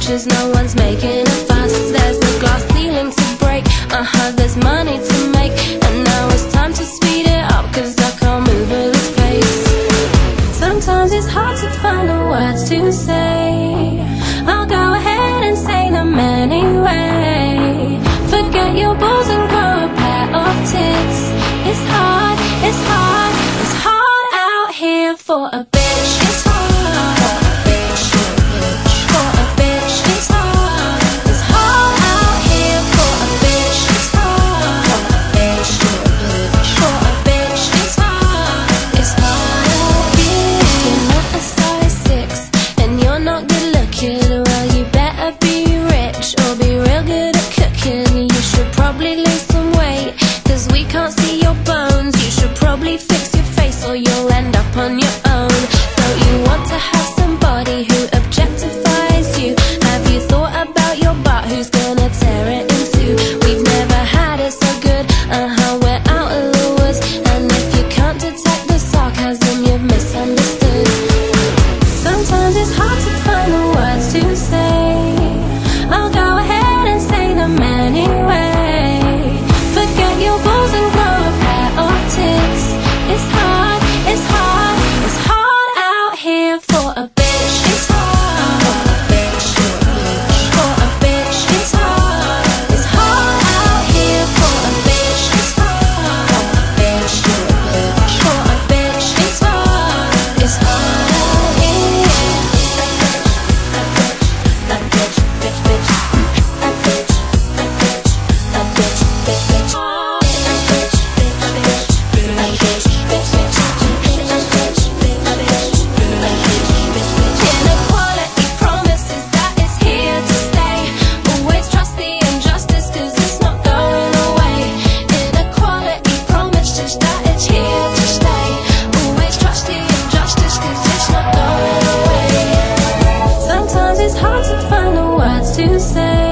pictures, no one's making a fuss. There's no glass ceiling to break, there's money to make. And now it's time to speed it up, cause I can't move at this pace. Sometimes it's hard to find the words to say. I'll go ahead and say them anyway. Forget your balls and grow a pair of tits. It's hard, it's hard, it's hard out here for a bitch. It's hard for a bitch, for a bitch. It's hard, it's hard out here for a bitch. It's hard for a bitch, for a bitch. It's hard out here. If you're not a size 6 and you're not good looking, well you better be rich or be real good at cooking. You should probably lose some weight, cause we can't see your bones. You should probably fix your face or you'll end up on your own. Don't you want to have somebody who objectifies you? Have you thought about your butt, who's gonna tear it in two? We've never had it so good, we're out of the woods. And if you can't detect the sarcasm, you've misunderstood. Sometimes it's hard to find the words to say. I'll go ahead and say them anyway. Forget your balls and grow a pair of tits. It's hard, it's hard, it's hard out here for a bitch. It's hard for a bitch, for a bitch. It's hard out here for a bitch. It's hard for a bitch, for a bitch. It's hard out here. That bitch, bitch, bitch. That bitch, that bitch, that bitch, bitch, bitch. That bitch, bitch, bitch. That bitch, bitch, bitch. That bitch, bitch, bitch. That bitch, bitch, bitch. Inequality promises that it's here to stay. Always trust the injustice, cause it's not going away. Inequality promises that it's here to stay. Always trust the injustice, cause it's not going away. Sometimes it's hard to find the words to say.